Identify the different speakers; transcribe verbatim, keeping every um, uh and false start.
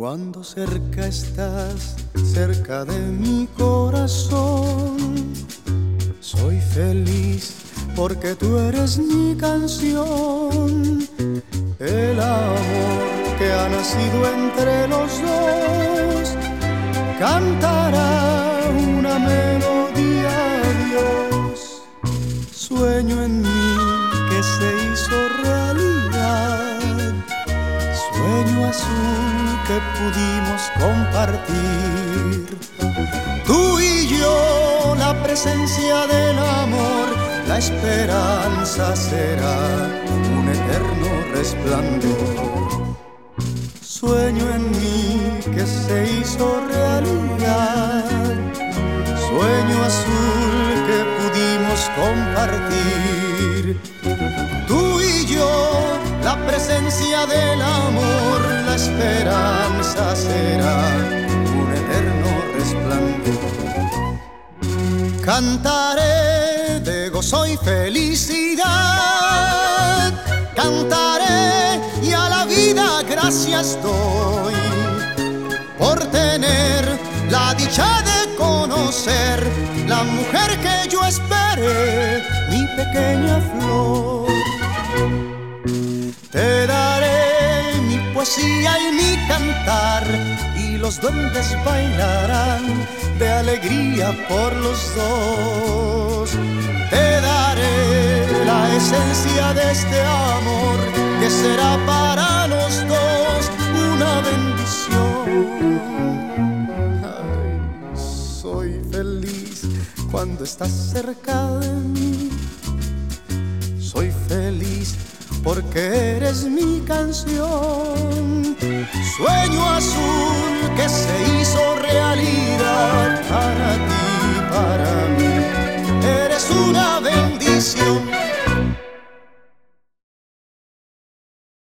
Speaker 1: Cuando cerca estás, cerca de mi corazón, soy feliz porque tú eres mi canción. El amor que ha nacido entre los dos cantará una melodía a Dios. Sueño en mí que se hizo realidad, sueño azul que pudimos compartir. Tú y yo, la presencia del amor, la esperanza será un eterno resplandor. Sueño en mí que se hizo realidad, sueño azul que pudimos compartir. Tú y yo, la presencia del amor, la esperanza será un eterno resplandor. Cantaré de gozo y felicidad, cantaré y a la vida gracias doy por tener la dicha de conocer la mujer que yo esperé, mi pequeña flor. Te daré mi poesía y mi cantar, y los duendes bailarán de alegría por los dos. Te daré la esencia de este amor que será para los dos una bendición. Ay, soy feliz cuando estás cerca de mí, soy feliz porque eres mi canción. Sueño azul que se hizo realidad,